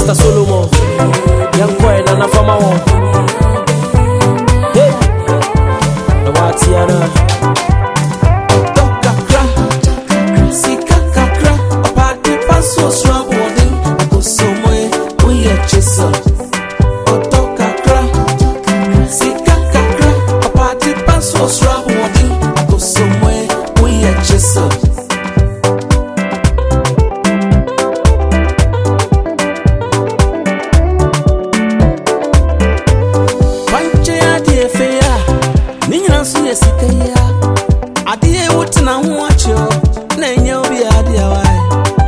Pastor Solomon, young boy, and a farmer. Hey, the what's here? So strong, I go somewhere. We are chisel. Otoka cra, sika cra. A party pass so strong, I go somewhere. We are chisel. Panche adie fea, niña suye sikaya. Adie wutina huacho, nenya ubi adie wai.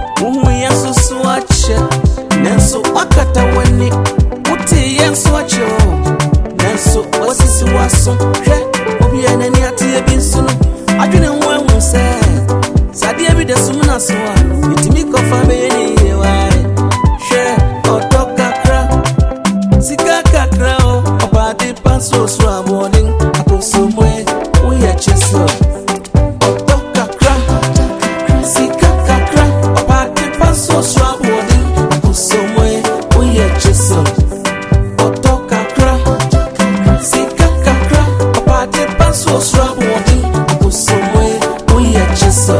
Nenso wakata wani uti yenso wacho nenso wasisi waso hwe obi enani ate binsu no adwene ho ehun se sade bi de sumna so a itimi kofa be ni yewai hwe otoka kra sika kakra o obade paso so abodin akosomwe we ya cheso otoka kra sika kakra obade paso so abodin somewhere we are just Otoka cra, sika kakra, a party pass was rewarding. Go somewhere we are just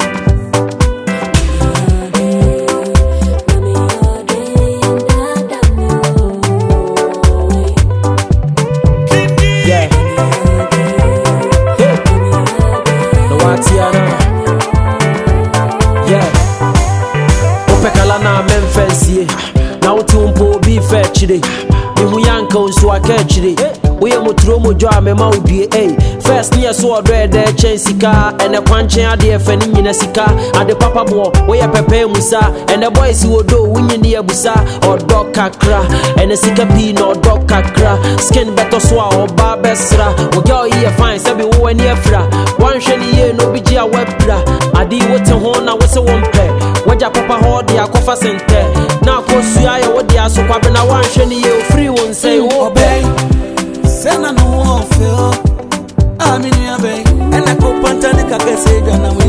yeah. No what's here yeah. Opekala Memphis, now to be fair today. You young cones to a catch today. We are Mutromo Joa Mema be a first near so red there, Chensika, and a punching idea for Ninasika, and the Papa Mo, we are Pepe Musa, and the boys who do winning near Busa, or dog kakra, and a sika bean or dog kakra, skin better swallow or barbesra, or go here fine, Sabi when near fra, one shiny year no BG a webra, I did what a horn, I was a one pair. Waja papa hold the akofa center. Now cause you are what they are so papa na one shiny you free one say obey. Send no one feel. I mean, obey. And I go pantanic, I can say,